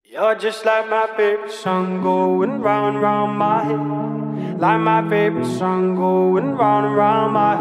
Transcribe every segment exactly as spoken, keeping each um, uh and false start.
You're just like my favorite song going round and round my head. Like my favorite song going round and round my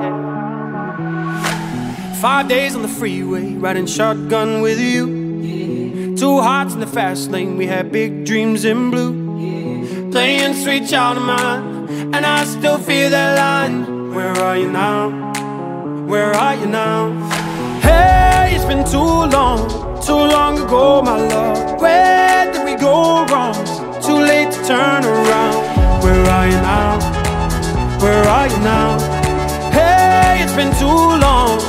head. Five days on the freeway, riding shotgun with you. Yeah. Two hearts in the fast lane, we had big dreams in blue. Yeah. Playing sweet child of mine, and I still feel that line. Where are you now? Where are you now? Hey, it's been too long, too long ago, my love. Where did we go wrong? Too late to turn around. Where are you now? Where are you now? Hey, it's been too long.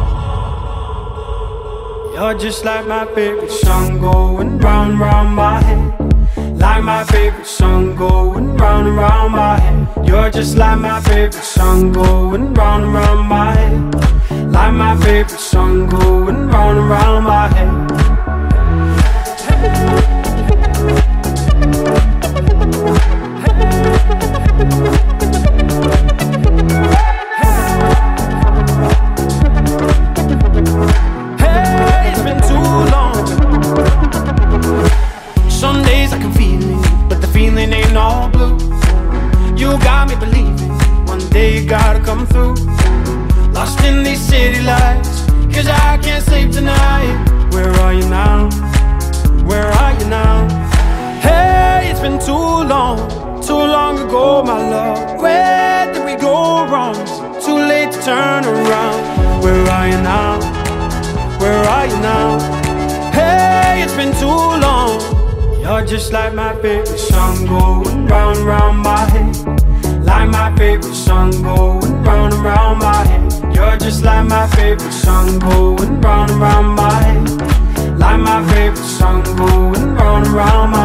You're just like my favorite song going round, round my head. Like my favorite song going round and round my head. You're just like my favorite song going round and round my head. Like my favorite song going round and round my head. Hey, it's been too long. Some days I can feel it, but the feeling ain't all blue. You got me believing one day you gotta come through. Lost in these city lights, cause I can't sleep tonight. Where are you now? Where are you now? Hey, it's been too long, too long ago, my love. Where did we go wrong? Too late to turn around. Where are you now? Where are you now? Hey, it's been too long. You're just like my favorite song going round and round my head. Like my favorite song going round and round my head. You're just like my favorite song going round and round my head. Like my favorite song going round and round my head.